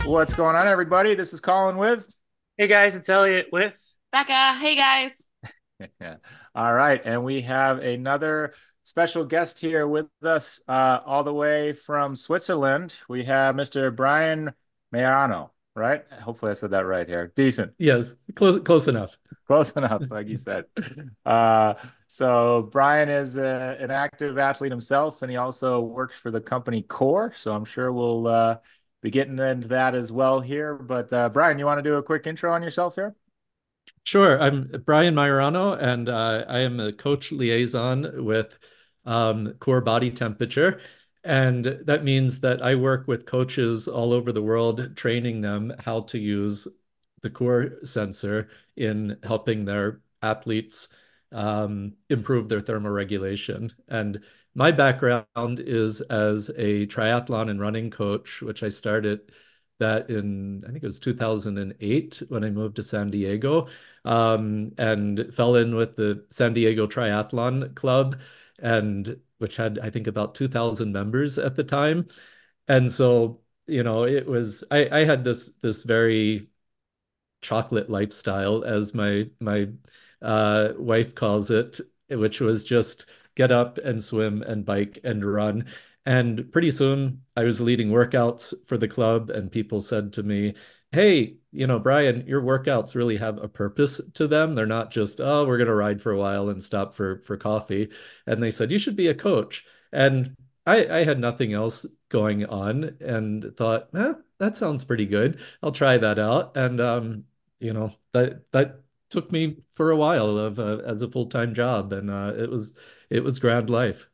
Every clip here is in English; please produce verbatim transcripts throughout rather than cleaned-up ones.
What's going on, everybody? This is Colin with. Hey guys, it's Elliot with. Becca, hey guys. Yeah. All right, and we have another special guest here with us, uh, all the way from Switzerland. We have Mister Brian Mayano, right? Hopefully, I said that right here. Decent, Yes, close close enough. close enough, like you said. Uh, so Brian is a, an active athlete himself, and he also works for the company Core. So I'm sure we'll uh, be getting into that as well here. But uh, Brian, you want to do a quick intro on yourself here? Sure, I'm Brian Majorano, and uh, I am a coach liaison with um, Core Body Temperature. And that means that I work with coaches all over the world, training them how to use the Core sensor in helping their athletes um, improve their thermoregulation. And my background is as a triathlon and running coach, which I started that in, I think it was two thousand eight when I moved to San Diego, um, and fell in with the San Diego Triathlon Club, and which had, I think, about two thousand members at the time. And so, you know, it was, I, I had this this very chocolate lifestyle, as my my uh, wife calls it, which was just get up and swim and bike and run. And pretty soon I was leading workouts for the club, and people said to me, "Hey, you know, Brian, your workouts really have a purpose to them. They're not just, oh, we're going to ride for a while and stop for for coffee." And they said, "You should be a coach." And I, I had nothing else going on and thought, eh, that sounds pretty good. I'll try that out. And um, you know, that that took me for a while of uh, as a full-time job, and uh, it was it was grand life.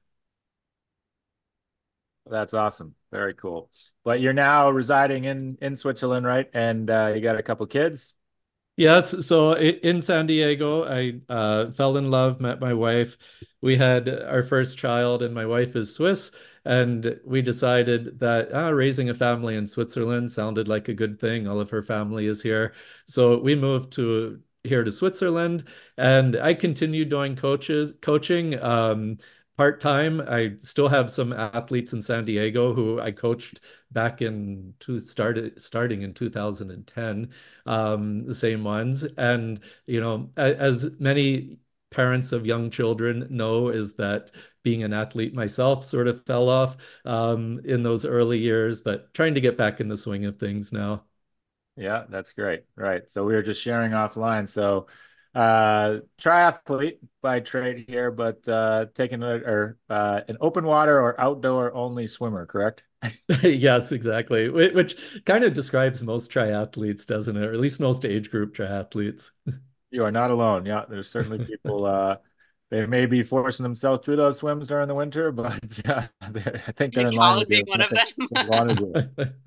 That's awesome. Very cool. But you're now residing in in Switzerland, right? And uh, you got a couple kids. Yes, so in San Diego, I uh, fell in love, met my wife. We had our first child, and my wife is Swiss, and we decided that uh, raising a family in Switzerland sounded like a good thing. All of her family is here, so we moved to here to Switzerland, and I continued doing coaches coaching. Um, part-time. I still have some athletes in San Diego who I coached back in to started starting in two thousand ten, um, the same ones. And, you know, as many parents of young children know, is that being an athlete myself sort of fell off um, in those early years, but trying to get back in the swing of things now. Yeah, that's great. Right. So we were just sharing offline. So uh triathlete by trade here, but uh taking a or uh an open water or outdoor only swimmer, correct? Yes, exactly. Which kind of describes most triathletes, doesn't it? Or at least most age group triathletes. You are not alone. Yeah, there's certainly people uh they may be forcing themselves through those swims during the winter, but uh, I think they're in line Colin with being you. one of Nothing them. as long as you.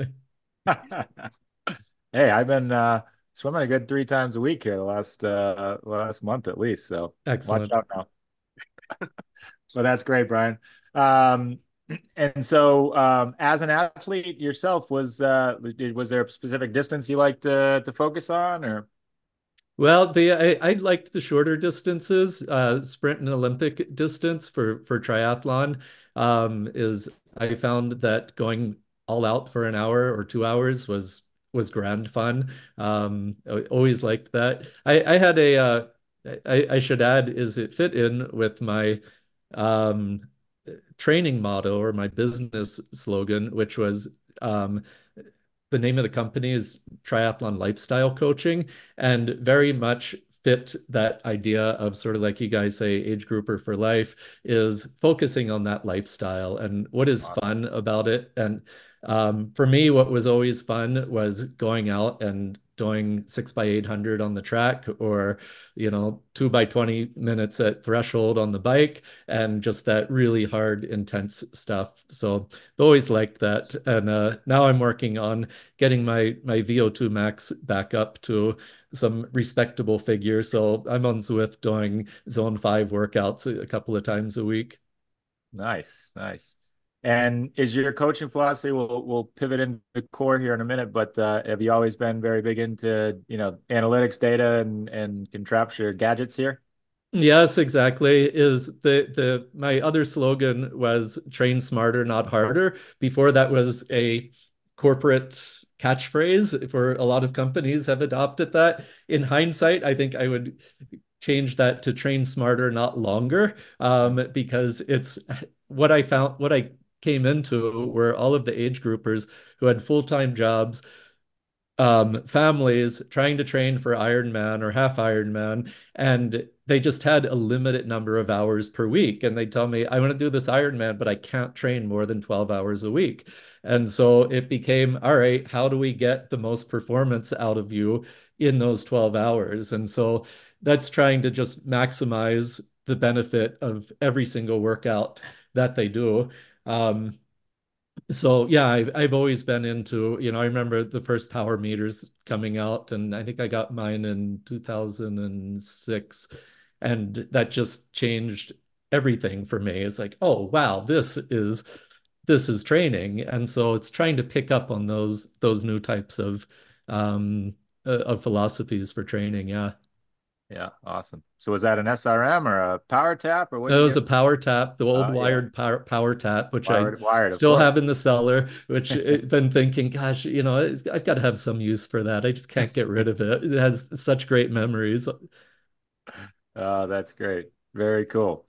Hey, I've been uh swimming a good three times a week here the last uh last month at least. So watch Excellent. out now. So that's great, Brian. Um and so um as an athlete yourself, was uh was there a specific distance you like to to focus on or Well, the I, I liked the shorter distances. Uh, sprint and Olympic distance for for triathlon um, is I found that going all out for an hour or two hours was was grand fun. Um, I always liked that. I I had a uh, I I should add is it fit in with my um, training motto or my business slogan, which was um, the name of the company is Triathlon Lifestyle Coaching, and very much fit that idea of sort of like you guys say, age grouper for life, is focusing on that lifestyle and what is fun about it. And um, for me, what was always fun was going out and doing six by eight hundred on the track, or you know two by twenty minutes at threshold on the bike, and just that really hard intense stuff. So I've always liked that, and uh, now I'm working on getting my my V O two max back up to some respectable figure. So I'm on Zwift doing zone five workouts a couple of times a week. nice, nice. And is your coaching philosophy, we'll we'll pivot into core here in a minute, but uh, have you always been very big into, you know, analytics, data, and and can capture gadgets here? Yes, exactly. Is the the my other slogan was train smarter, not harder. Before that was a corporate catchphrase for a lot of companies have adopted that. In hindsight, I think I would change that to train smarter, not longer, um, because it's what I found, what I came into were all of the age groupers who had full-time jobs, um, families trying to train for Ironman or half Ironman, and they just had a limited number of hours per week. And they tell me, I want to do this Ironman, but I can't train more than twelve hours a week. And so it became, all right, how do we get the most performance out of you in those twelve hours? And so that's trying to just maximize the benefit of every single workout that they do. Um, so yeah, I've, I've always been into, you know, I remember the first power meters coming out, and I think I got mine in two thousand six, and that just changed everything for me. It's like, oh wow, this is this is training. And so it's trying to pick up on those those new types of um uh, of philosophies for training. Yeah. Yeah, awesome. So was that an S R M or a power tap, or what It did you was a get? power tap, the old Oh yeah, wired power, power tap, which I wired, wired, of still course. have in the cellar, which it, been thinking, gosh, you know, it's, I've got to have some use for that. I just can't get rid of it. It has such great memories. Oh, that's great. Very cool.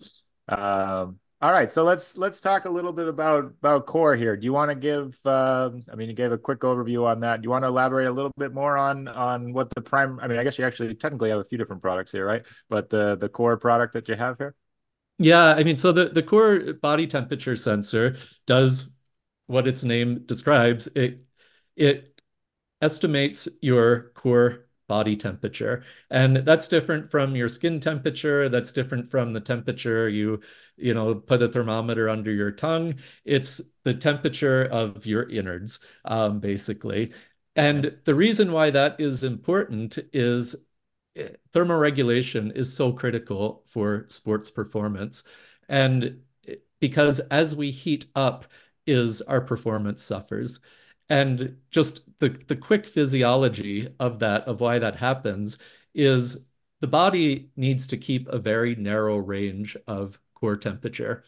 Um, all right, so let's let's talk a little bit about about core here. Do you want to give? Um, I mean, you gave a quick overview on that. Do you want to elaborate a little bit more on on what the prime? I mean, I guess you actually technically have a few different products here, right? But the the core product that you have here. Yeah, I mean, so the, the core body temperature sensor does what its name describes. It it estimates your core body temperature. And that's different from your skin temperature. That's different from the temperature you, you know, put a thermometer under your tongue. It's the temperature of your innards, um, basically. And the reason why that is important is thermoregulation is so critical for sports performance. And because as we heat up, is our performance suffers. And just the, the quick physiology of that, of why that happens, is the body needs to keep a very narrow range of core temperature.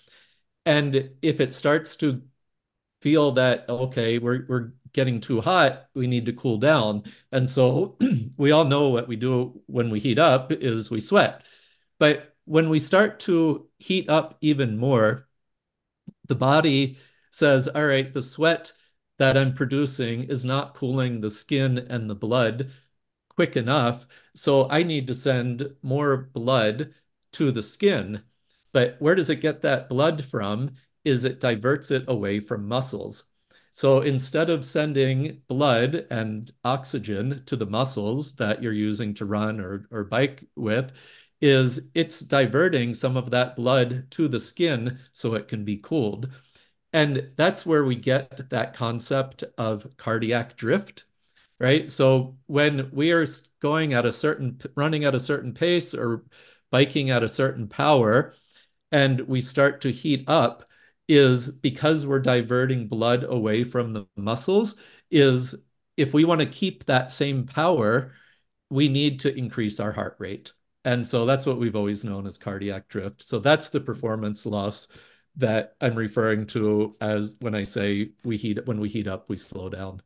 And if it starts to feel that, okay, we're, we're getting too hot, we need to cool down. And so we all know what we do when we heat up is we sweat. But when we start to heat up even more, the body says, all right, the sweat that I'm producing is not cooling the skin and the blood quick enough. So I need to send more blood to the skin. But where does it get that blood from? Is it diverts it away from muscles. So instead of sending blood and oxygen to the muscles that you're using to run or, or bike with, is it's diverting some of that blood to the skin so it can be cooled. And that's where we get that concept of cardiac drift, right? So when we are going at a certain, running at a certain pace or biking at a certain power, and we start to heat up, is because we're diverting blood away from the muscles, is if we want to keep that same power, we need to increase our heart rate. And so that's what we've always known as cardiac drift. So that's the performance loss that I'm referring to as when I say we heat when we heat up, we slow down.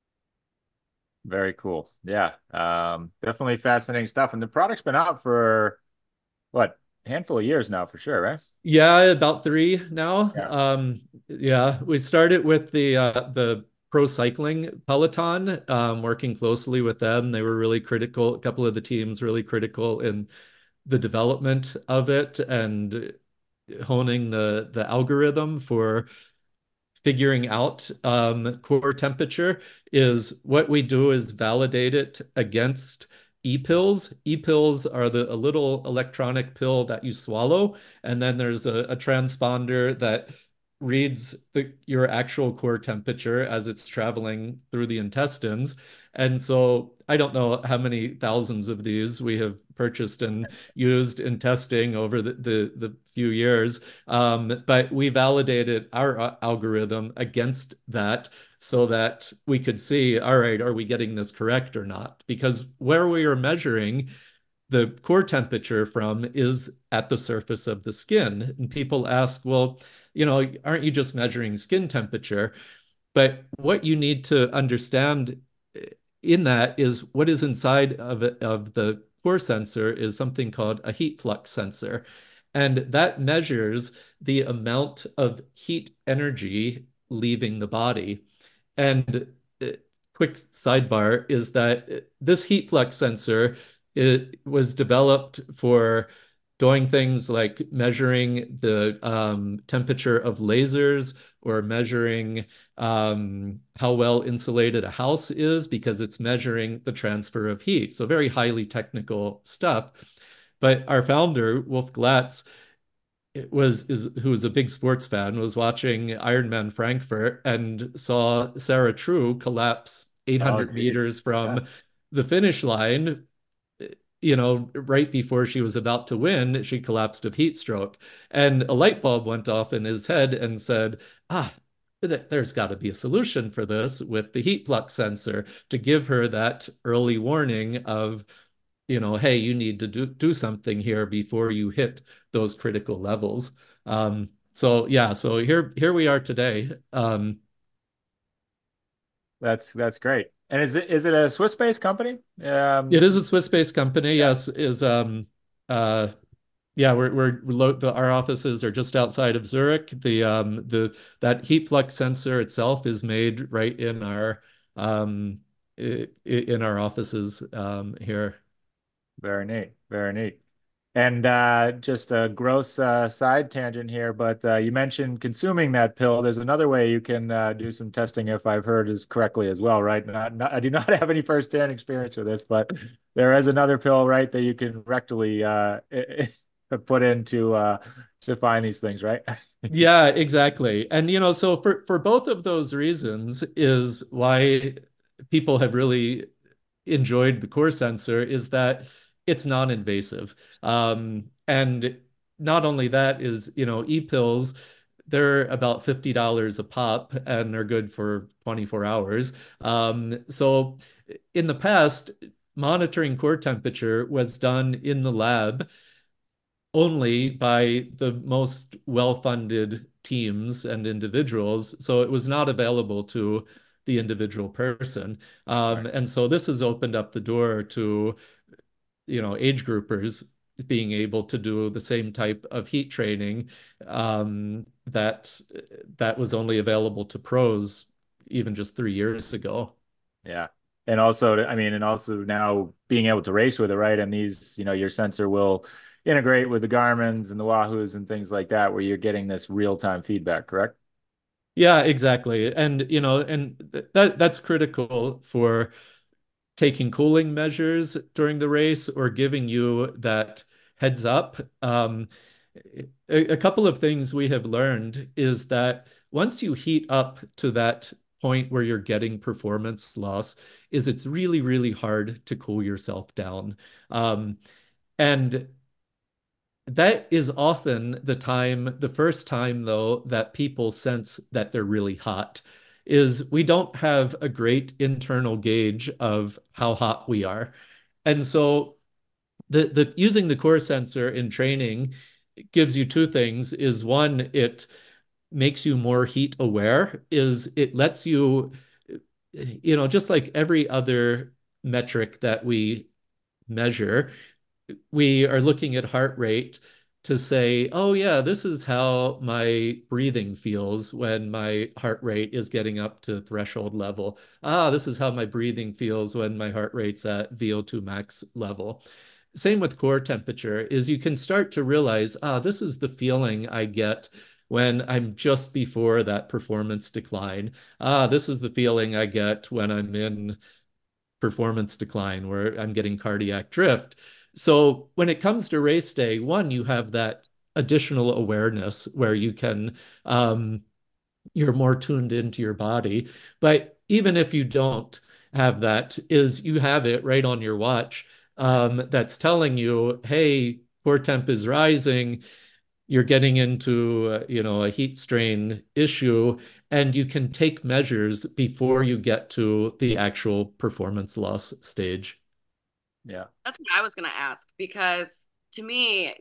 Very cool. Yeah. Um, definitely fascinating stuff. And the product's been out for what, a handful of years now for sure, right? Yeah, about three now. Yeah. Um, yeah, we started with the uh, the pro cycling Peloton, um, working closely with them. They were really critical. A couple of the teams really critical in the development of it and honing the the algorithm for figuring out um, core temperature. Is what we do is validate it against e-pills. E-pills are the a little electronic pill that you swallow, and then there's a, a transponder that reads the, your actual core temperature as it's traveling through the intestines. And so I don't know how many thousands of these we have purchased and used in testing over the, the, the few years. Um, but we validated our uh, algorithm against that so that we could see, all right, are we getting this correct or not? Because where we are measuring the core temperature from is at the surface of the skin. And people ask, well, you know, aren't you just measuring skin temperature? But what you need to understand in that is what is inside of it, of the core sensor is something called a heat flux sensor. And that measures the amount of heat energy leaving the body. And uh, quick sidebar is that this heat flux sensor, it was developed for doing things like measuring the um, temperature of lasers or measuring um, how well insulated a house is because it's measuring the transfer of heat. So very highly technical stuff. But our founder, Wolf Glatz, it was is who was a big sports fan, was watching Ironman Frankfurt and saw Sarah True collapse Oh, eight hundred meters geez. Yeah. from the finish line. You know, right before she was about to win, she collapsed of heat stroke. And a light bulb went off in his head and said, ah, there's got to be a solution for this with the heat flux sensor to give her that early warning of, you know, hey, you need to do, do something here before you hit those critical levels. Um, so yeah, so here here we are today. Um, That's that's great. And is it is it a Swiss-based company? Um, it is a Swiss-based company, yeah, yes, is um uh yeah, we're we're, we're the, our offices are just outside of Zurich. The um the that heat flux sensor itself is made right in our um in our offices um here. very neat, very neat. And uh, just a gross uh, side tangent here, but uh, you mentioned consuming that pill. There's another way you can uh, do some testing, if I've heard as correctly as well, right? Not, not, I do not have any firsthand experience with this, but there is another pill, right, that you can rectally uh, put in to uh, to find these things, right? Yeah, exactly. And you know, so for for both of those reasons is why people have really enjoyed the core sensor is that it's non-invasive. Um, and not only that is, you know, e-pills, they're about fifty dollars a pop and they're good for twenty-four hours. Um, so in the past, monitoring core temperature was done in the lab only by the most well-funded teams and individuals. So it was not available to the individual person. Um, Right. and so this has opened up the door to, you know, age groupers being able to do the same type of heat training um, that that was only available to pros even just three years ago. Yeah. And also, I mean, and also now being able to race with it, right? And these, you know, your sensor will integrate with the Garmin's and the Wahoos and things like that, where you're getting this real-time feedback, correct? Yeah, exactly. And you know, and th that that's critical for taking cooling measures during the race or giving you that heads up. Um, a, a couple of things we have learned is that once you heat up to that point where you're getting performance loss, is it's really, really hard to cool yourself down. Um, and that is often the time, the first time though, that people sense that they're really hot is we don't have a great internal gauge of how hot we are. And so the the using the core sensor in training gives you two things is one, it makes you more heat aware, is it lets you, you know, just like every other metric that we measure, we are looking at heart rate to say, oh, yeah, this is how my breathing feels when my heart rate is getting up to threshold level. Ah, this is how my breathing feels when my heart rate's at V O two max level. Same with core temperature, is you can start to realize, ah, this is the feeling I get when I'm just before that performance decline. Ah, this is the feeling I get when I'm in performance decline where I'm getting cardiac drift. So when it comes to race day, one, you have that additional awareness where you can, um, you're more tuned into your body. But even if you don't have that, is you have it right on your watch um, that's telling you, hey, core temp is rising, you're getting into uh, you know a heat strain issue and you can take measures before you get to the actual performance loss stage. Yeah. That's what I was gonna ask because to me,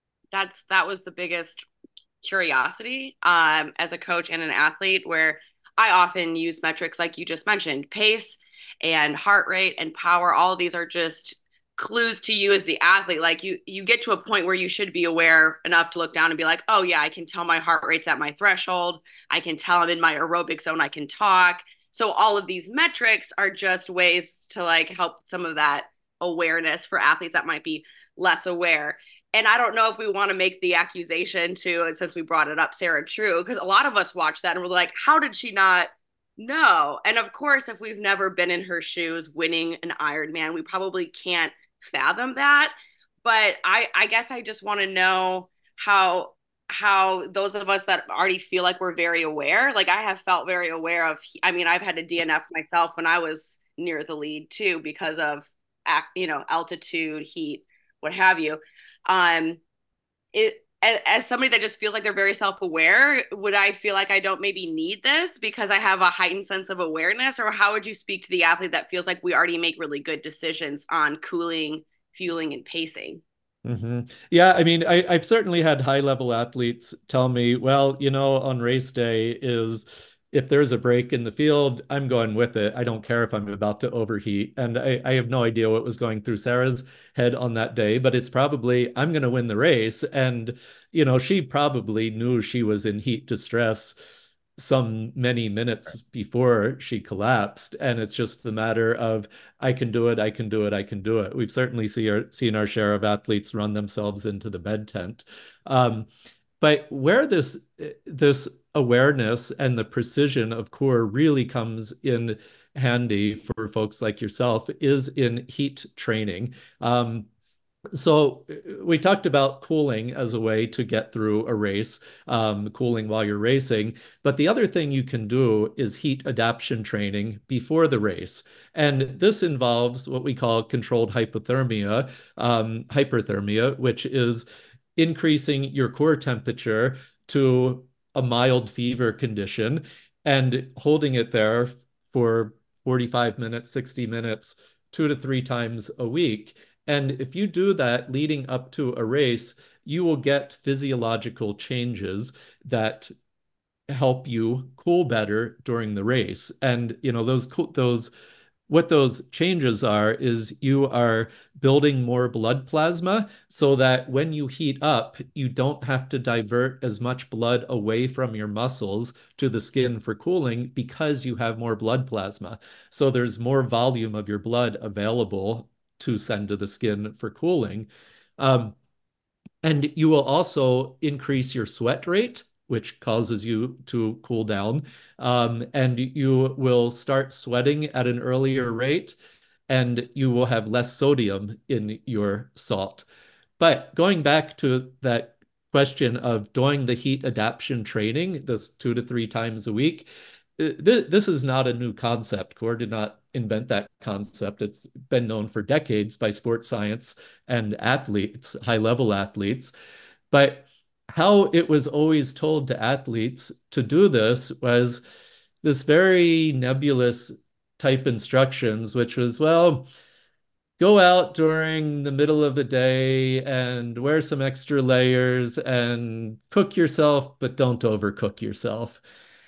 that's that was the biggest curiosity um as a coach and an athlete where I often use metrics like you just mentioned, pace and heart rate and power. All of these are just clues to you as the athlete. Like you you get to a point where you should be aware enough to look down and be like, oh yeah, I can tell my heart rate's at my threshold. I can tell I'm in my aerobic zone. I can talk. So all of these metrics are just ways to like help some of that awareness for athletes that might be less aware. And I don't know if we want to make the accusation to, since we brought it up, Sarah True, because a lot of us watch that and we're like, how did she not know? And of course, if we've never been in her shoes winning an Ironman, we probably can't fathom that. But I, I guess I just want to know how how those of us that already feel like we're very aware, like I have felt very aware of, I mean, I've had to D N F myself when I was near the lead too, because of, you know, altitude, heat, what have you. Um, it, as somebody that just feels like they're very self-aware, would I feel like I don't maybe need this because I have a heightened sense of awareness? Or how would you speak to the athlete that feels like we already make really good decisions on cooling, fueling, and pacing? Mm-hmm. Yeah, I mean, I, I've certainly had high-level athletes tell me, well, you know, on race day is if there's a break in the field, I'm going with it. I don't care if I'm about to overheat. And I, I have no idea what was going through Sarah's head on that day, but it's probably, I'm going to win the race. And, you know, she probably knew she was in heat distress some many minutes before she collapsed. And it's just the matter of, I can do it, I can do it, I can do it. We've certainly see our, seen our share of athletes run themselves into the med tent. Um, but where this this awareness and the precision of core really comes in handy for folks like yourself is in heat training. Um, so we talked about cooling as a way to get through a race, um, cooling while you're racing. But the other thing you can do is heat adaptation training before the race. And this involves what we call controlled hypothermia, um, hyperthermia, which is increasing your core temperature to a mild fever condition and holding it there for forty-five minutes, sixty minutes, two to three times a week. And if you do that leading up to a race, you will get physiological changes that help you cool better during the race. And you know, those those what those changes are is you are building more blood plasma so that when you heat up, you don't have to divert as much blood away from your muscles to the skin for cooling because you have more blood plasma. So there's more volume of your blood available to send to the skin for cooling. Um, and you will also increase your sweat rate, which causes you to cool down. Um, and you will start sweating at an earlier rate, and you will have less sodium in your salt. But going back to that question of doing the heat adaptation training, this two to three times a week, th this is not a new concept. Core did not invent that concept. It's been known for decades by sports science and athletes, high-level athletes. But how it was always told to athletes to do this was this very nebulous type instructions, which was, well, go out during the middle of the day and wear some extra layers and cook yourself, but don't overcook yourself.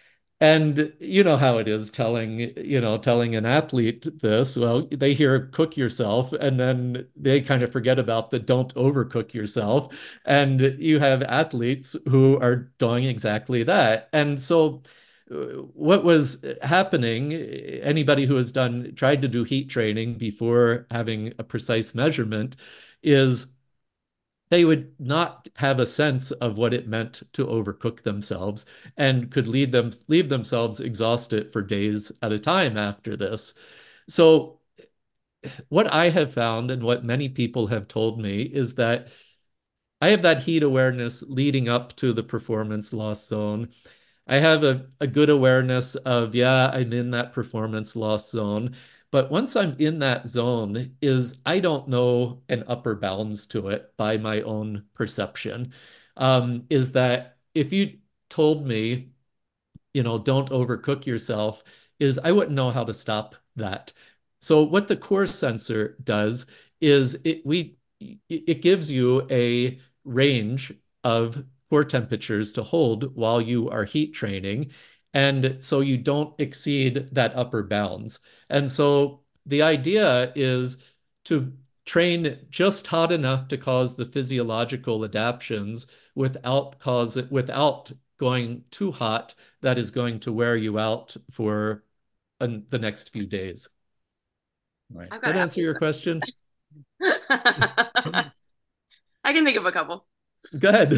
And you know how it is telling, you know, telling an athlete this. Well, they hear cook yourself, and then they kind of forget about the don't overcook yourself. And you have athletes who are doing exactly that. And so uh, what was happening, anybody who has done tried to do heat training before having a precise measurement is they would not have a sense of what it meant to overcook themselves and could lead them leave themselves exhausted for days at a time after this. So what I have found and what many people have told me is that I have that heat awareness leading up to the performance loss zone. I have a, a good awareness of, yeah, I'm in that performance loss zone. But once I'm in that zone, is I don't know an upper bounds to it by my own perception. Um, is that if you told me, you know, don't overcook yourself, is I wouldn't know how to stop that. So what the core sensor does is it we it gives you a range of core temperatures to hold while you are heat training. And so you don't exceed that upper bounds. And so the idea is to train just hot enough to cause the physiological adaptations without cause without going too hot that is going to wear you out for an, the next few days. Right. Does that answer your question? I can think of a couple. Go ahead.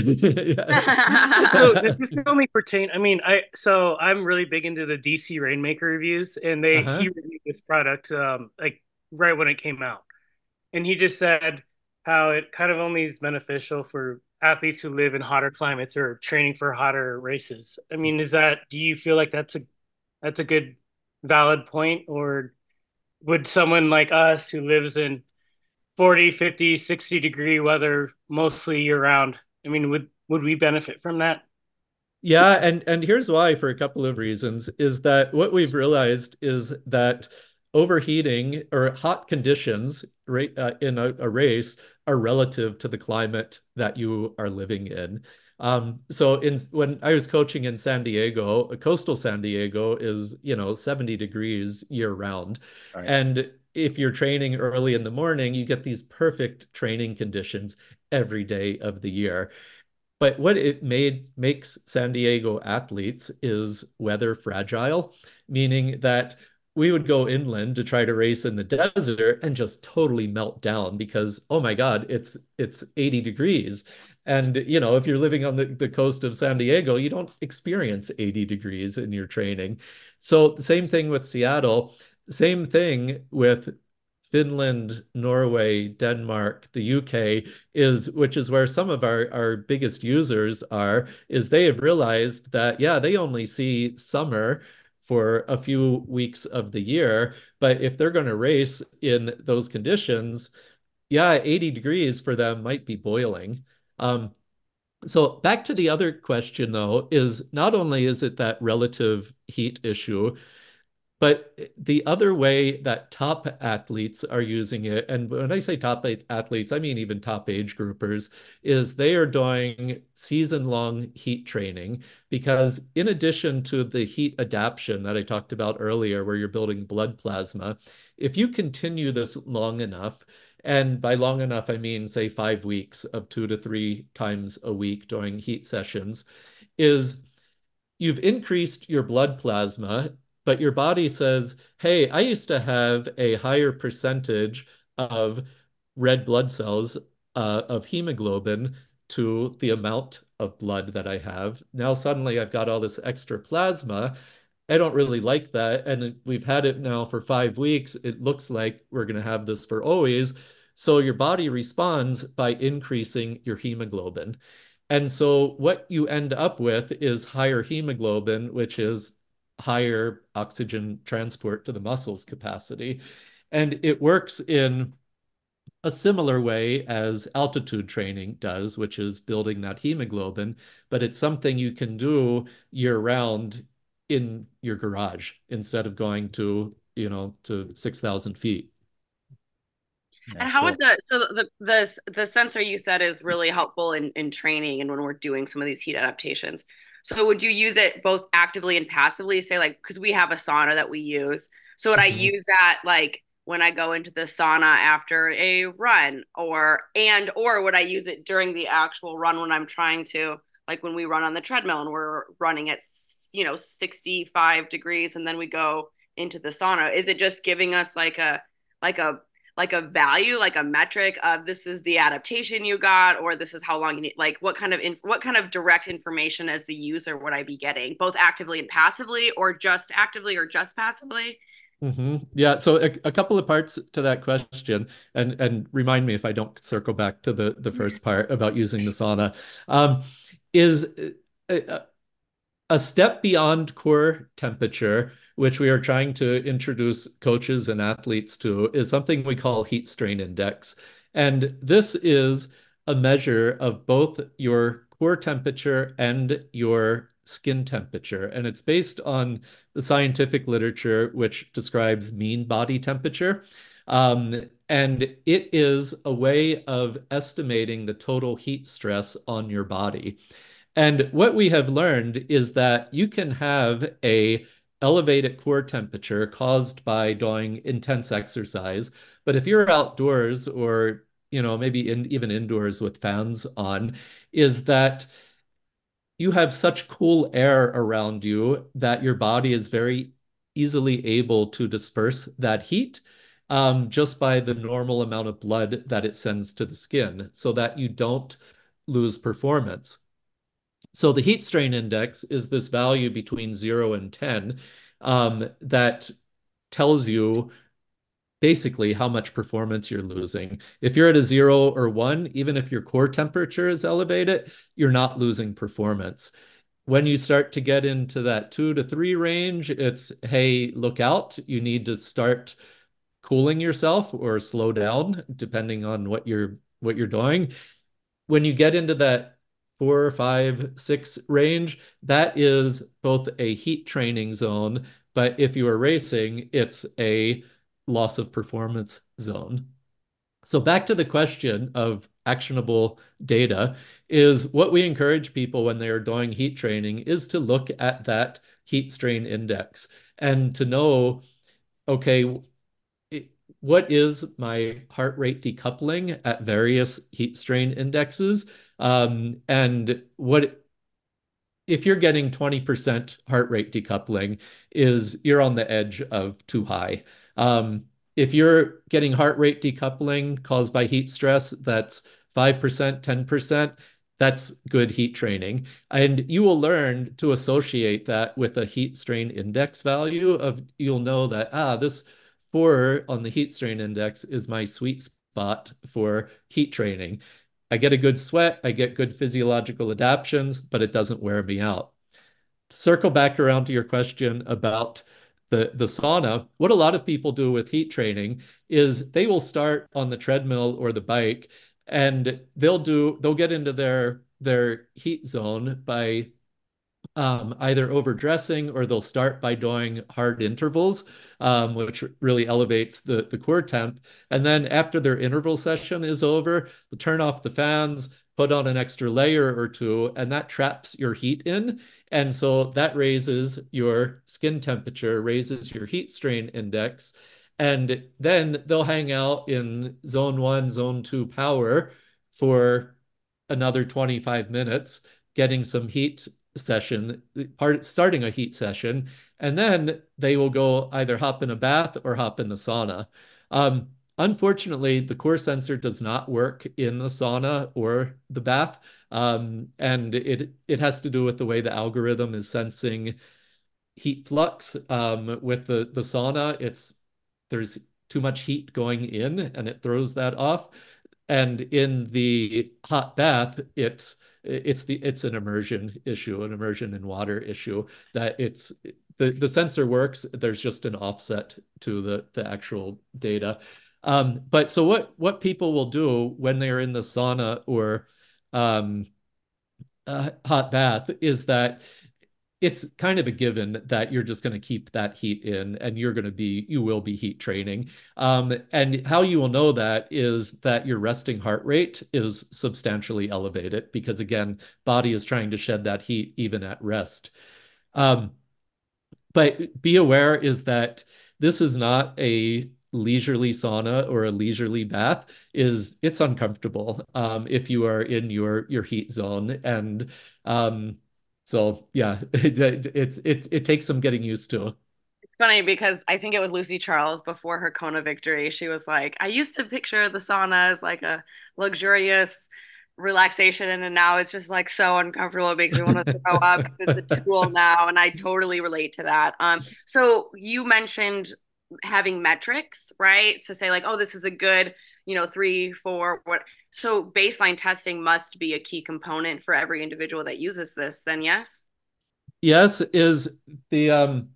So does this only pertain? I mean, I so I'm really big into the D C Rainmaker reviews, and they Uh-huh. he reviewed this product um like right when it came out, and he just said how it kind of only is beneficial for athletes who live in hotter climates or training for hotter races. I mean, is that, do you feel like that's a that's a good valid point, or would someone like us who lives in forty, fifty, sixty degree weather mostly year round, I mean, would would we benefit from that? Yeah, and and here's why, for a couple of reasons, is that what we've realized is that overheating or hot conditions right, uh, in a, a race are relative to the climate that you are living in. Um, so in when I was coaching in San Diego, coastal San Diego is, you know, seventy degrees year round. Right. And if you're training early in the morning, you get these perfect training conditions every day of the year. But what it made makes San Diego athletes is weather fragile, meaning that we would go inland to try to race in the desert and just totally melt down because, oh my God, it's it's eighty degrees. And you know, if you're living on the, the coast of San Diego, you don't experience eighty degrees in your training. So the same thing with Seattle, same thing with Finland, Norway, Denmark, the U K is, which is where some of our, our biggest users are, is they have realized that, yeah, they only see summer for a few weeks of the year. But if they're going to race in those conditions, yeah, eighty degrees for them might be boiling. Um, so back to the other question, though, is not only is it that relative heat issue, but the other way that top athletes are using it, and when I say top athletes, I mean even top age groupers, is they are doing season-long heat training because in addition to the heat adaptation that I talked about earlier, where you're building blood plasma, if you continue this long enough, and by long enough, I mean, say, five weeks of two to three times a week during heat sessions, is you've increased your blood plasma, but your body says, hey, I used to have a higher percentage of red blood cells, uh, of hemoglobin to the amount of blood that I have. Now suddenly I've got all this extra plasma. I don't really like that. And we've had it now for five weeks. It looks like we're going to have this for always. So your body responds by increasing your hemoglobin. And so what you end up with is higher hemoglobin, which is higher oxygen transport to the muscles capacity. And it works in a similar way as altitude training does, which is building that hemoglobin, but it's something you can do year round in your garage instead of going to, you know, to six thousand feet. Yeah, And how cool. would the so the the the sensor you said is really helpful in in training and when we're doing some of these heat adaptations. So would you use it both actively and passively? Say like because we have a sauna that we use. So would I Mhm. use that like when I go into the sauna after a run or and or would I use it during the actual run when I'm trying to like when we run on the treadmill and we're running at you know sixty-five degrees and then we go into the sauna? Is it just giving us like a like a like a value, like a metric of this is the adaptation you got, or this is how long you need, like what kind of, in, what kind of direct information as the user would I be getting, both actively and passively, or just actively or just passively? Mm-hmm. Yeah, so a, a couple of parts to that question, and and remind me if I don't circle back to the the first part about using the sauna. Um, is uh, a step beyond core temperature, which we are trying to introduce coaches and athletes to, is something we call heat strain index. And this is a measure of both your core temperature and your skin temperature. And it's based on the scientific literature, which describes mean body temperature. Um, and it is a way of estimating the total heat stress on your body. And what we have learned is that you can have a elevated core temperature caused by doing intense exercise. But if you're outdoors or, you know, maybe in, even indoors with fans on, is that you have such cool air around you that your body is very easily able to disperse that heat um, just by the normal amount of blood that it sends to the skin so that you don't lose performance. So the heat strain index is this value between zero and ten um, that tells you basically how much performance you're losing. If you're at a zero or one, even if your core temperature is elevated, you're not losing performance. When you start to get into that two to three range, it's, hey, look out. You need to start cooling yourself or slow down, depending on what you're what you're doing. When you get into that four, five, six range, that is both a heat training zone, but if you are racing, it's a loss of performance zone. So back to the question of actionable data is what we encourage people when they are doing heat training is to look at that heat strain index and to know, okay, what is my heart rate decoupling at various heat strain indexes? Um, and what if you're getting twenty percent heart rate decoupling is you're on the edge of too high. Um, if you're getting heart rate decoupling caused by heat stress, that's five percent, ten percent, that's good heat training. And you will learn to associate that with a heat strain index value of, you'll know that, ah, this four on the heat strain index is my sweet spot for heat training. I get a good sweat, I get good physiological adaptations, but it doesn't wear me out. Circle back around to your question about the, the sauna. What a lot of people do with heat training is they will start on the treadmill or the bike and they'll do they'll get into their their heat zone by um, either overdressing or they'll start by doing hard intervals, um, which really elevates the, the core temp. And then after their interval session is over, they'll turn off the fans, put on an extra layer or two, and that traps your heat in. And so that raises your skin temperature, raises your heat strain index. And then they'll hang out in zone one, zone two power for another twenty-five minutes, getting some heat session, part starting a heat session, and then they will go either hop in a bath or hop in the sauna. Um, unfortunately, the core sensor does not work in the sauna or the bath, um, and it it has to do with the way the algorithm is sensing heat flux. Um, with the the sauna, it's there's too much heat going in, and it throws that off. And in the hot bath, it's it's the it's an immersion issue, an immersion in water issue, that it's the, the sensor works, there's just an offset to the, the actual data. Um, but so what what people will do when they're in the sauna or um, a hot bath is that it's kind of a given that you're just going to keep that heat in and you're going to be, you will be heat training. Um, and how you will know that is that your resting heart rate is substantially elevated because, again, body is trying to shed that heat even at rest. Um, but be aware is that this is not a leisurely sauna or a leisurely bath. Is it's uncomfortable um, if you are in your your heat zone. And um, so yeah, it, it's it it takes some getting used to. It's funny because I think it was Lucy Charles before her Kona victory. She was like, I used to picture the sauna as like a luxurious relaxation, and then now it's just like so uncomfortable. It makes me want to throw up because it's a tool now, and I totally relate to that. Um, so you mentioned having metrics, right? So say like, oh, this is a good, you know, three, four, what? So baseline testing must be a key component for every individual that uses this. Then yes. Yes, is the um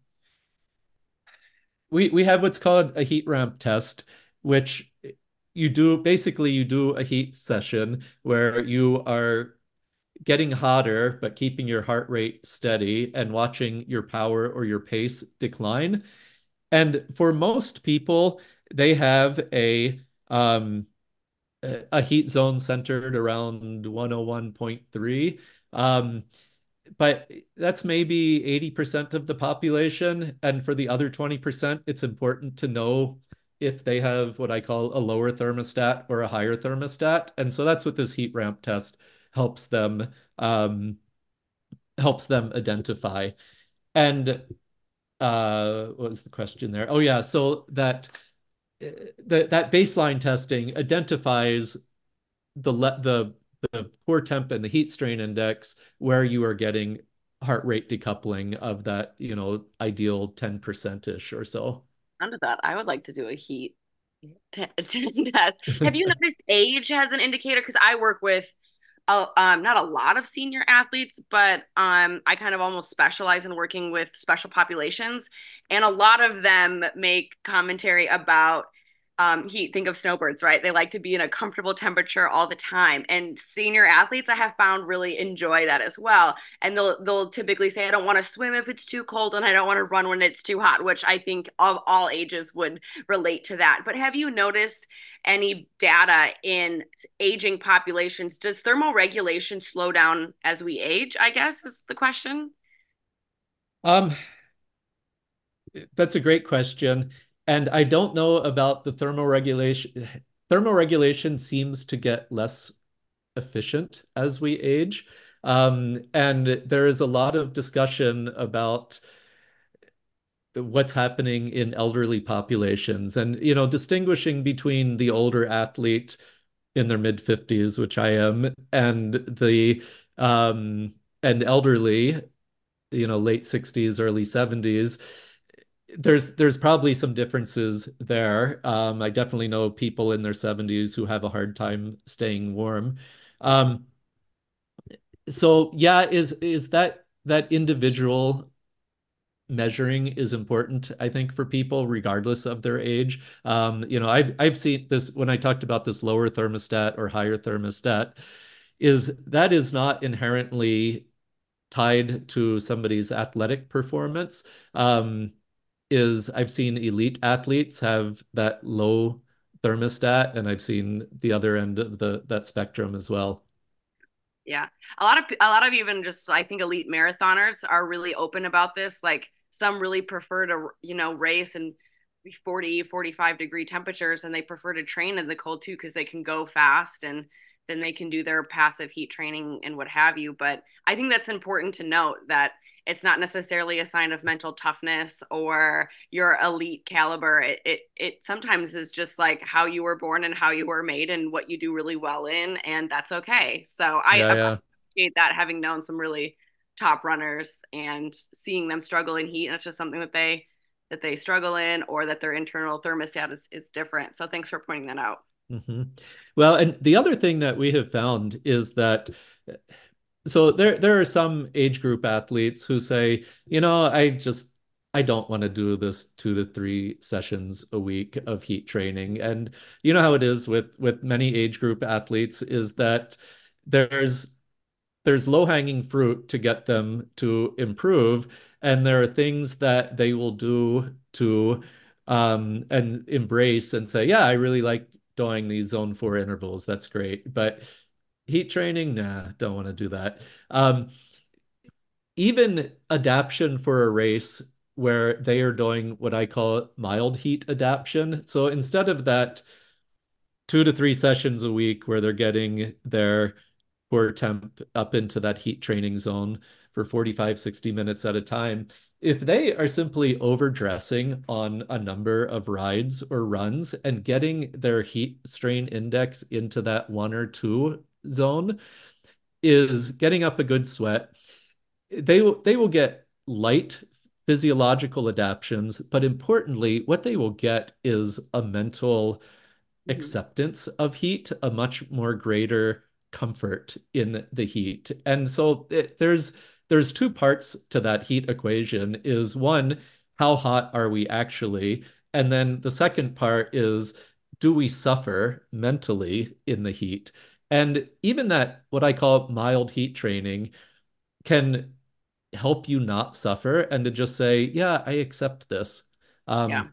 we we have what's called a heat ramp test, which you do basically you do a heat session where you are getting hotter but keeping your heart rate steady and watching your power or your pace decline. And for most people, they have a um, a heat zone centered around one oh one point three. Um, but that's maybe eighty percent of the population. And for the other twenty percent, it's important to know if they have what I call a lower thermostat or a higher thermostat. And so that's what this heat ramp test helps them um, helps them identify. And uh, what was the question there? Oh yeah, so that that that baseline testing identifies the the the core temp and the heat strain index where you are getting heart rate decoupling of that, you know, ideal ten percent ish or so. Under that, I would like to do a heat t- test. Have you noticed age has an indicator? Because I work with uh, um, not a lot of senior athletes, but um, I kind of almost specialize in working with special populations. And a lot of them make commentary about um, heat. Think of snowbirds, right? They like to be in a comfortable temperature all the time. And senior athletes, I have found, really enjoy that as well. And they'll they'll typically say, I don't want to swim if it's too cold, and I don't want to run when it's too hot, which I think of all ages would relate to that. But have you noticed any data in aging populations? Does thermal regulation slow down as we age, I guess, is the question. Um, that's a great question. And I don't know about the thermoregulation. Thermoregulation seems to get less efficient as we age. Um, and there is a lot of discussion about what's happening in elderly populations and, you know, distinguishing between the older athlete in their mid fifties, which I am, and the um, and elderly, you know, late sixties, early seventies. There's there's probably some differences there. Um, I definitely know people in their seventies who have a hard time staying warm. Um, so yeah, is is that that individual measuring is important, I think, for people regardless of their age. Um, you know, I've I've seen this when I talked about this lower thermostat or higher thermostat, is that is not inherently tied to somebody's athletic performance. Um, is I've seen elite athletes have that low thermostat, and I've seen the other end of the that spectrum as well. Yeah. A lot of a lot of even just I think elite marathoners are really open about this. Like some really prefer to, you know, race in forty, forty-five degree temperatures, and they prefer to train in the cold too because they can go fast, and then they can do their passive heat training and what have you. But I think that's important to note that it's not necessarily a sign of mental toughness or your elite caliber. It, it it sometimes is just like how you were born and how you were made and what you do really well in, and that's okay. So I Yeah, yeah. appreciate that, having known some really top runners and seeing them struggle in heat. And it's just something that they that they struggle in, or that their internal thermostat is, is different. So thanks for pointing that out. Mm-hmm. Well, and the other thing that we have found is that so there there are some age group athletes who say, you know, I just I don't want to do this two to three sessions a week of heat training. And you know how it is with with many age group athletes is that there's there's low-hanging fruit to get them to improve, and there are things that they will do to um and embrace and say, yeah, I really like doing these zone four intervals. That's great. But heat training, nah, don't want to do that. Um, even adaptation for a race where they are doing what I call mild heat adaptation. So instead of that two to three sessions a week where they're getting their core temp up into that heat training zone for forty-five, sixty minutes at a time, if they are simply overdressing on a number of rides or runs and getting their heat strain index into that one or two zone, is getting up a good sweat, they will they will get light physiological adaptations, but importantly, what they will get is a mental Mm-hmm. acceptance of heat, a much more greater comfort in the heat. And so it, there's there's two parts to that heat equation. Is one, how hot are we actually? And then the second part is, do we suffer mentally in the heat? And even that, what I call mild heat training, can help you not suffer and to just say, yeah, I accept this. Yeah. Um,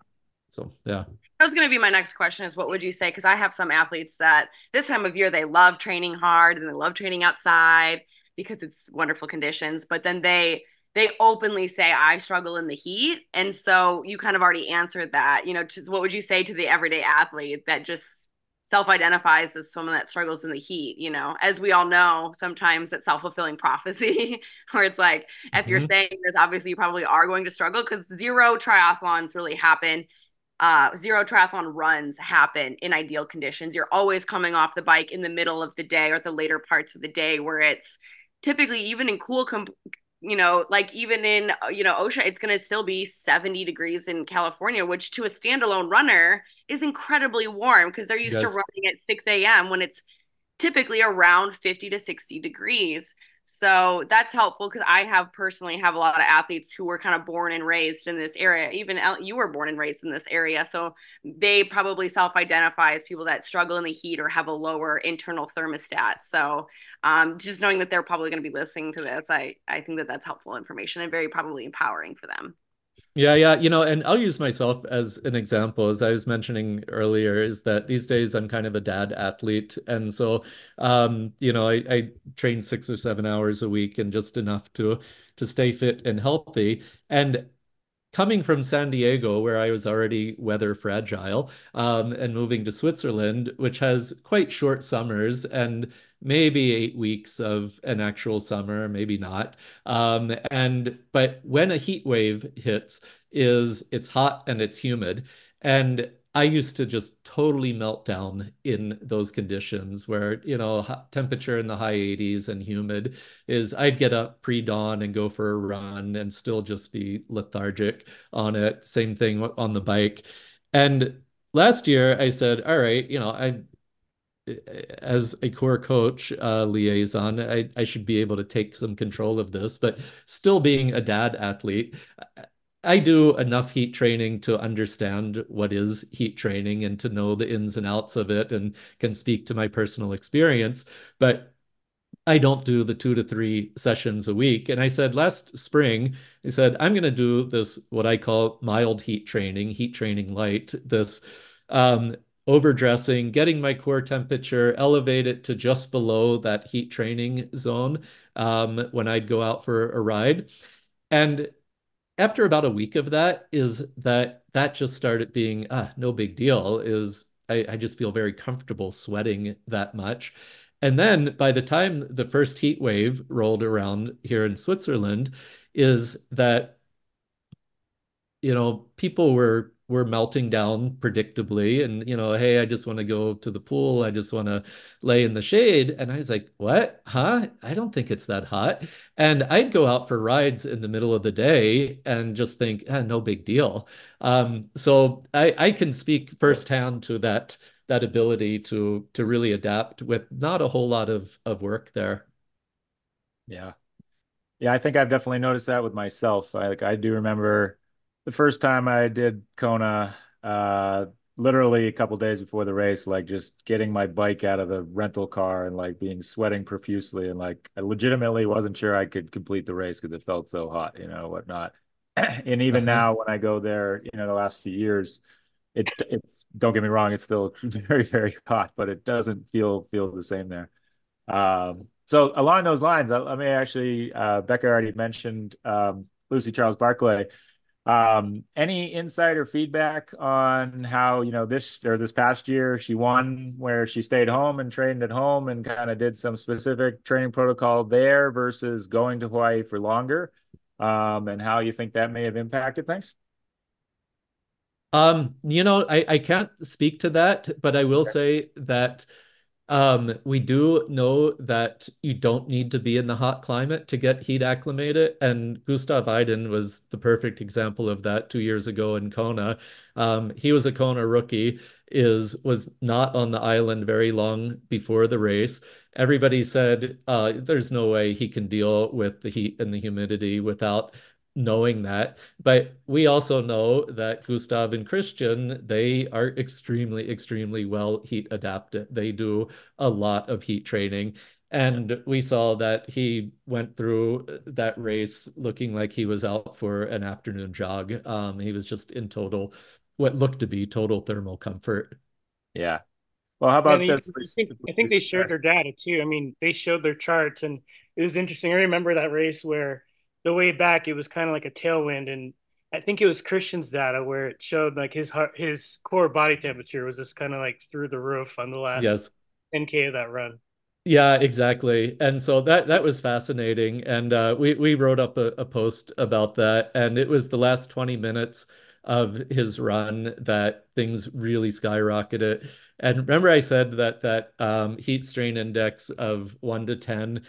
So yeah. That was going to be my next question is what would you say? Because I have some athletes that this time of year, they love training hard and they love training outside because it's wonderful conditions. But then they, they openly say, I struggle in the heat. And so you kind of already answered that, you know, just what would you say to the everyday athlete that just self-identifies as someone that struggles in the heat? You know, as we all know, sometimes it's self-fulfilling prophecy where it's like, if you're Mhm. saying this, obviously you probably are going to struggle because zero triathlons really happen uh, zero triathlon runs happen in ideal conditions. You're always coming off the bike in the middle of the day or the later parts of the day where it's typically even in cool, comp- you know, like even in, you know, OSHA, it's going to still be seventy degrees in California, which to a standalone runner is incredibly warm because they're used to Yes. running at six a m when it's typically around fifty to sixty degrees. So that's helpful because I have personally have a lot of athletes who were kind of born and raised in this area. Even you were born and raised in this area. So they probably self-identify as people that struggle in the heat or have a lower internal thermostat. So um, just knowing that they're probably going to be listening to this, I, I think that that's helpful information and very probably empowering for them. Yeah, yeah, you know, and I'll use myself as an example, as I was mentioning earlier, is that these days I'm kind of a dad athlete. And so, um, you know, I, I train six or seven hours a week and just enough to to stay fit and healthy. And coming from San Diego, where I was already weather fragile, um, and moving to Switzerland, which has quite short summers and maybe eight weeks of an actual summer, maybe not. Um, and but when a heat wave hits, is it's hot and it's humid. And I used to just totally melt down in those conditions where, you know, temperature in the high eighties and humid is I'd get up pre-dawn and go for a run and still just be lethargic on it. Same thing on the bike. And last year I said, all right, you know, I as a core coach uh, liaison, I, I should be able to take some control of this, but still being a dad athlete, I do enough heat training to understand what is heat training and to know the ins and outs of it and can speak to my personal experience. But I don't do the two to three sessions a week. And I said last spring, I said, I'm going to do this, what I call mild heat training, heat training light, this um, overdressing, getting my core temperature, elevate it to just below that heat training zone um, when I'd go out for a ride. And after about a week of that, is that that just started being ah, no big deal, is I, I just feel very comfortable sweating that much. And then by the time the first heat wave rolled around here in Switzerland, is that you know, people were were melting down predictably and you know, hey, I just want to go to the pool. I just want to lay in the shade. And I was like, what? Huh? I don't think it's that hot. And I'd go out for rides in the middle of the day and just think, ah, no big deal. Um, so I, I can speak firsthand to that that ability to to really adapt with not a whole lot of of work there. Yeah. Yeah, I think I've definitely noticed that with myself. I, like I do remember the first time I did Kona, uh, literally a couple days before the race, like just getting my bike out of the rental car and like being sweating profusely and like I legitimately wasn't sure I could complete the race because it felt so hot, you know, whatnot. And even Uh-huh. now when I go there, you know, the last few years, it it's don't get me wrong, it's still very, very hot, but it doesn't feel feel the same there. Um, so along those lines, let me actually, uh, Becca already mentioned um, Lucy Charles Barclay. Um, any insight or feedback on how, you know, this or this past year she won where she stayed home and trained at home and kind of did some specific training protocol there versus going to Hawaii for longer, um, and how you think that may have impacted things? Um, you know, I, I can't speak to that, but I will say that Um, we do know that you don't need to be in the hot climate to get heat acclimated, and Gustav Iden was the perfect example of that two years ago in Kona. Um, he was a Kona rookie, is was not on the island very long before the race. Everybody said uh, there's no way he can deal with the heat and the humidity without knowing that. But we also know that Gustav and Christian, they are extremely, extremely well heat adapted. They do a lot of heat training. Yeah. And we saw that he went through that race looking like he was out for an afternoon jog. Um, he was just in total what looked to be total thermal comfort. Yeah. Well, how Yeah, and about you, this? I think I think they shared their data too. I mean, they showed their charts, and it was interesting. I remember that race where the way back it was kind of like a tailwind, and I think it was Christian's data where it showed like his heart, his core body temperature was just kind of like through the roof on the last Yes. ten K of that run. Yeah, exactly. And so that that was fascinating. And uh, we we wrote up a, a post about that, and it was the last twenty minutes of his run that things really skyrocketed. And remember, I said that that um, heat strain index of one to ten,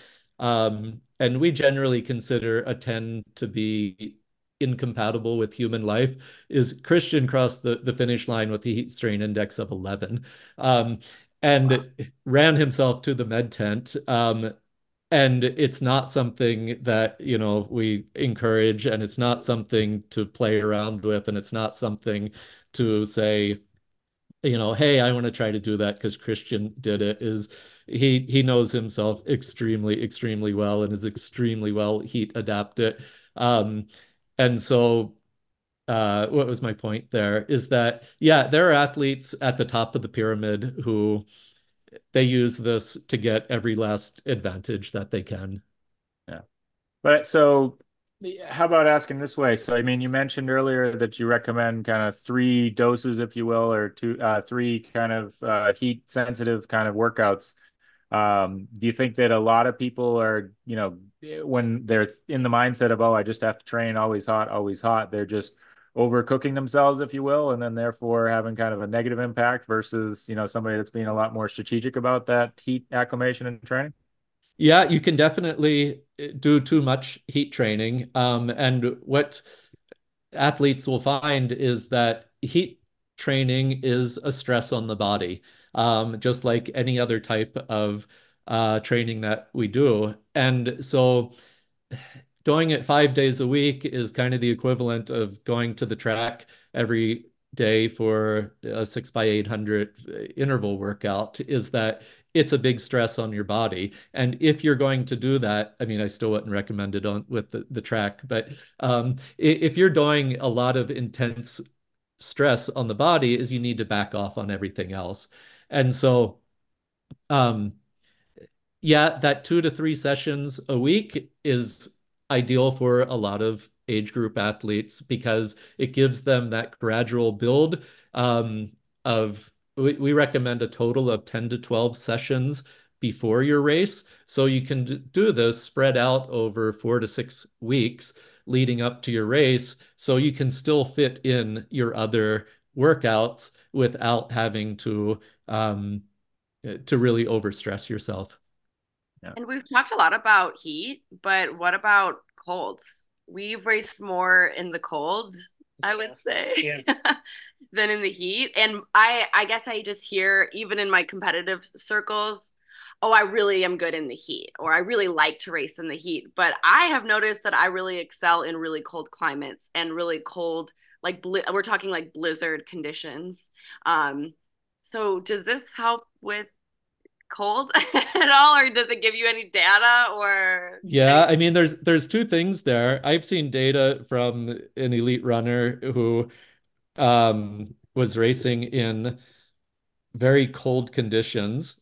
um, and we generally consider a ten to be incompatible with human life. Is Christian crossed the, the finish line with the heat strain index of eleven. Um, Wow. and ran himself to the med tent. Um, and it's not something that, you know, we encourage, and it's not something to play around with, and it's not something to say, you know, hey, I want to try to do that because Christian did it. Is he he knows himself extremely, extremely well and is extremely well heat adapted. Um, and so uh, what was my point there? Is that, yeah, there are athletes at the top of the pyramid who they use this to get every last advantage that they can. Yeah. But so how about asking this way? So, I mean, you mentioned earlier that you recommend kind of three doses, if you will, or two, uh, three kind of uh, heat sensitive kind of workouts. Um, do you think that a lot of people are, you know, when they're in the mindset of, oh, I just have to train always hot, always hot, they're just overcooking themselves, if you will, and then therefore having kind of a negative impact versus, you know, somebody that's being a lot more strategic about that heat acclimation and training? Yeah, you can definitely uh, do too much heat training. Um, and what athletes will find is that heat training is a stress on the body, um, just like any other type of uh, training that we do. And so doing it five days a week is kind of the equivalent of going to the track every day for a six by eight hundred interval workout, is that it's a big stress on your body. And if you're going to do that, I mean, I still wouldn't recommend it on with the, the track, but um, if you're doing a lot of intense stress on the body, is you need to back off on everything else. And so, um, yeah, that two to three sessions a week is ideal for a lot of age group athletes because it gives them that gradual build um, of we, we recommend a total of ten to twelve sessions before your race. So you can do this spread out over four to six weeks leading up to your race. So you can still fit in your other workouts without having to um, to really overstress yourself. Yeah. And we've talked a lot about heat, but what about colds? We've raced more in the cold, I would say, Yeah. than in the heat. And I I guess I just hear, even in my competitive circles, oh, I really am good in the heat, or I really like to race in the heat. But I have noticed that I really excel in really cold climates and really cold, like bli- we're talking like blizzard conditions. Um, so does this help with cold at all, or does it give you any data or Yeah, any? I mean, there's there's two things there. I've seen data from an elite runner who um, was racing in very cold conditions.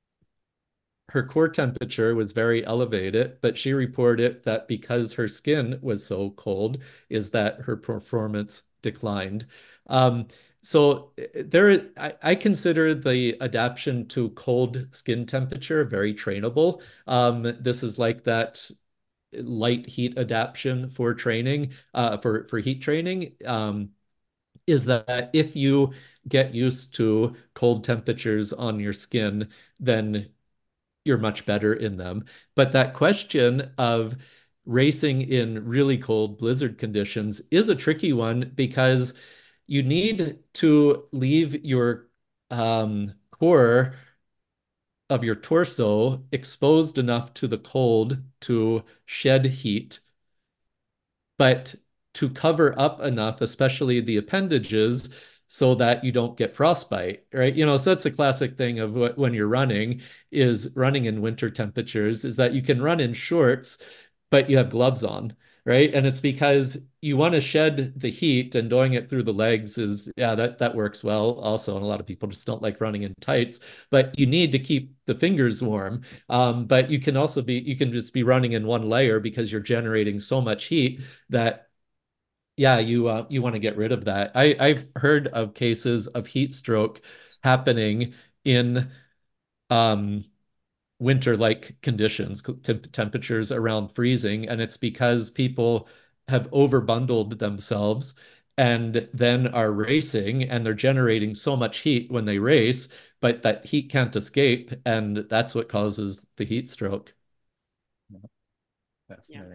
Her core temperature was very elevated, but she reported that because her skin was so cold, is that her performance declined. Um, so eh, there, I, I consider the adaptation to cold skin temperature very trainable. Um, this is like that light heat adaptation for training, uh, for for heat training, um, is that if you get used to cold temperatures on your skin, then you're much better in them. But that question of racing in really cold blizzard conditions is a tricky one because you need to leave your um, core of your torso exposed enough to the cold to shed heat, but to cover up enough, especially the appendages, so that you don't get frostbite, right? You know, so that's a classic thing of what, when you're running, is running in winter temperatures, is that you can run in shorts, but you have gloves on, right? And it's because you want to shed the heat, and doing it through the legs is, yeah, that that works well also. And a lot of people just don't like running in tights, but you need to keep the fingers warm. Um, but you can also be, you can just be running in one layer because you're generating so much heat that, yeah, you uh, you want to get rid of that. I I've heard of cases of heat stroke happening in um winter-like conditions, temp temperatures around freezing, and it's because people have overbundled themselves and then are racing, and they're generating so much heat when they race, but that heat can't escape, and that's what causes the heat stroke. Fascinating. Yeah.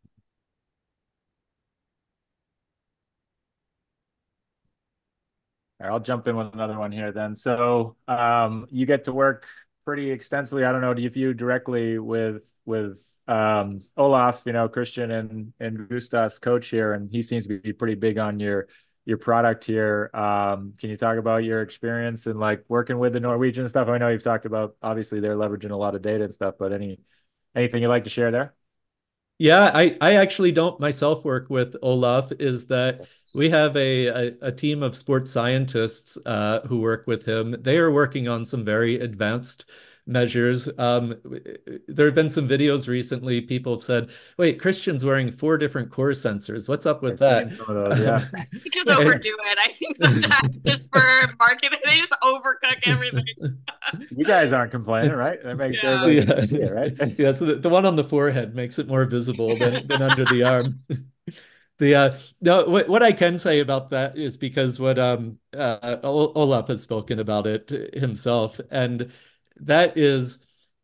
All right, I'll jump in with another one here then. So um, you get to work pretty extensively. I don't know, do you view directly with with um, Olaf, you know, Christian and and Gustav's coach here, and he seems to be pretty big on your your product here. Um, can you talk about your experience and like working with the Norwegian stuff? I know you've talked about obviously they're leveraging a lot of data and stuff, but any anything you'd like to share there? Yeah, I, I actually don't myself work with Olaf. Is that we have a, a, a team of sports scientists uh, who work with him. They are working on some very advanced measures. Um, there have been some videos recently. People have said, "Wait, Christian's wearing four different core sensors. What's up with I've that?" seen some of those, yeah. They just overdo it. I think sometimes just for marketing, they just overcook everything. You guys aren't complaining, right? That makes sure Yeah. everybody Yeah. can see it, right? Yeah, so the, the one on the forehead makes it more visible than than under the arm. The uh no, what what I can say about that is because what um uh Ol- Olaf has spoken about it himself, and that is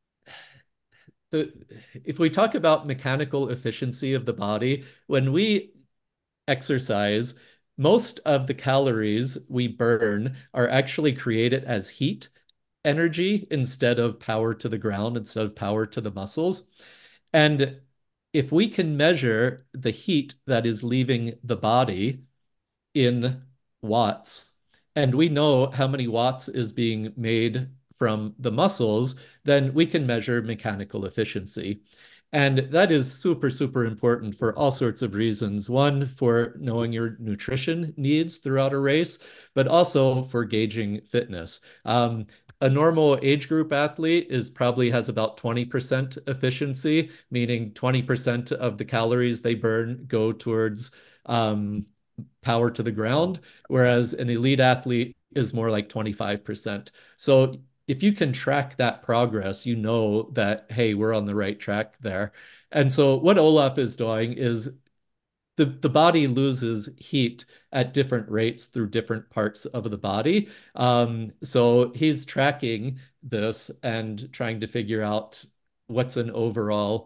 the if we talk about mechanical efficiency of the body, when we exercise, most of the calories we burn are actually created as heat energy instead of power to the ground, instead of power to the muscles. And if we can measure the heat that is leaving the body in watts, and we know how many watts is being made from the muscles, then we can measure mechanical efficiency. And that is super, super important for all sorts of reasons. One, for knowing your nutrition needs throughout a race, but also for gauging fitness. Um, a normal age group athlete is probably has about twenty percent efficiency, meaning twenty percent of the calories they burn go towards um, power to the ground, whereas an elite athlete is more like twenty-five percent. So if you can track that progress, you know that, hey, we're on the right track there. And so what Olaf is doing is the, the body loses heat at different rates through different parts of the body. Um, so he's tracking this and trying to figure out what's an overall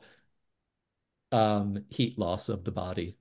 um, heat loss of the body.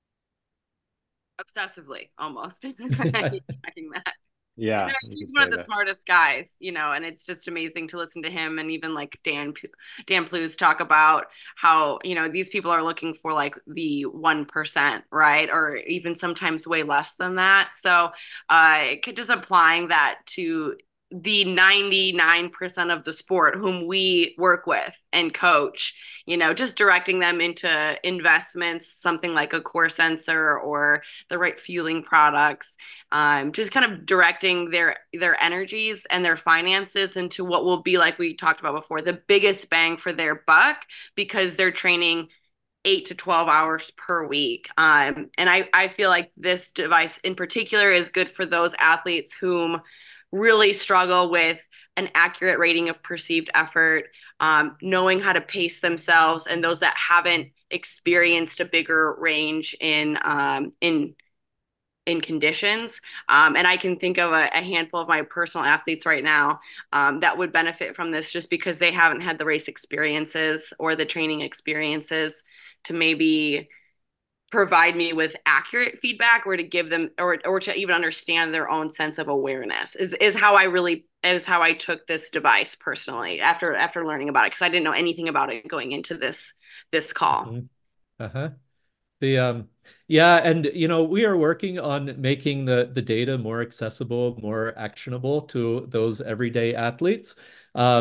Obsessively, almost. Tracking that. Yeah, No, you he's could one of say the that. smartest guys, you know, and it's just amazing to listen to him and even like Dan Dan Plews talk about how, you know, these people are looking for like the one percent, right? Or even sometimes way less than that. So, uh, just applying that to the ninety-nine percent of the sport whom we work with and coach, you know, just directing them into investments, something like a core sensor or the right fueling products, um, just kind of directing their their energies and their finances into what will be, like we talked about before, the biggest bang for their buck, because they're training eight to twelve hours per week. Um, and I, I feel like this device in particular is good for those athletes whom really struggle with an accurate rating of perceived effort, um, knowing how to pace themselves, and those that haven't experienced a bigger range in um, in in conditions. Um, and I can think of a, a handful of my personal athletes right now um, that would benefit from this just because they haven't had the race experiences or the training experiences to maybe provide me with accurate feedback, or to give them, or or to even understand their own sense of awareness is is how I really is how I took this device personally after after learning about it, because I didn't know anything about it going into this this call. Mhm. Uh-huh. The um yeah, and you know, we are working on making the the data more accessible, more actionable to those everyday athletes. Um,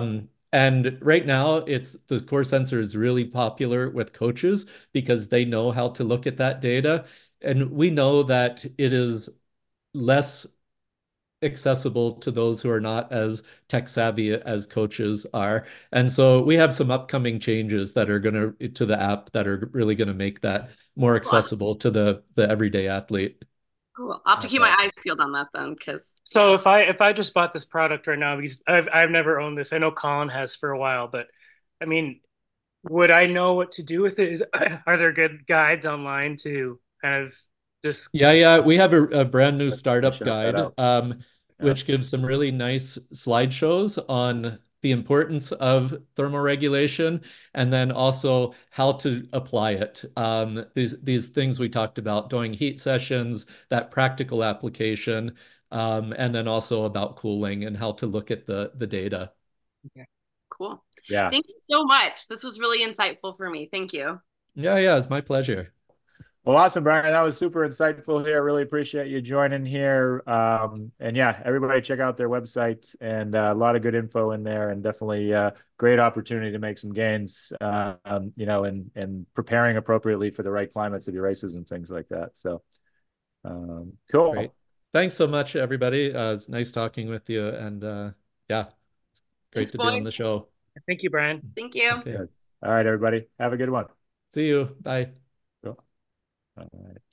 And right now, it's the core sensor is really popular with coaches because they know how to look at that data. And we know that it is less accessible to those who are not as tech savvy as coaches are. And so we have some upcoming changes that are going to to the app that are really going to make that more accessible to the the everyday athlete. Cool. I'll have to That's keep my awesome. eyes peeled on that then, because So if I if I just bought this product right now, because I've I've never owned this. I know Colin has for a while, but I mean, would I know what to do with it? Is are there good guides online to kind of just Yeah, yeah, we have a, a brand new Let's definitely startup shout that guide, out. um, Yeah. which gives some really nice slideshows on the importance of thermoregulation and then also how to apply it. Um, these these things we talked about, doing heat sessions, that practical application, um, and then also about cooling and how to look at the the data. cool. Yeah. Thank you so much. This was really insightful for me. Thank you. Yeah, yeah, it's my pleasure. Well, awesome, Brian. That was super insightful here. Really appreciate you joining here. Um, and yeah, everybody check out their website and uh, a lot of good info in there, and definitely uh, great opportunity to make some gains, uh, um, you know, and and preparing appropriately for the right climates of your races and things like that. So, um, cool. Great. Thanks so much, everybody. Uh, it's nice talking with you, and uh, yeah, it's great Thanks, to be on the boys. show. thank you, Brian. Thank you. Okay. Good. All right, everybody. Have a good one. See you. Bye. Cool. All right.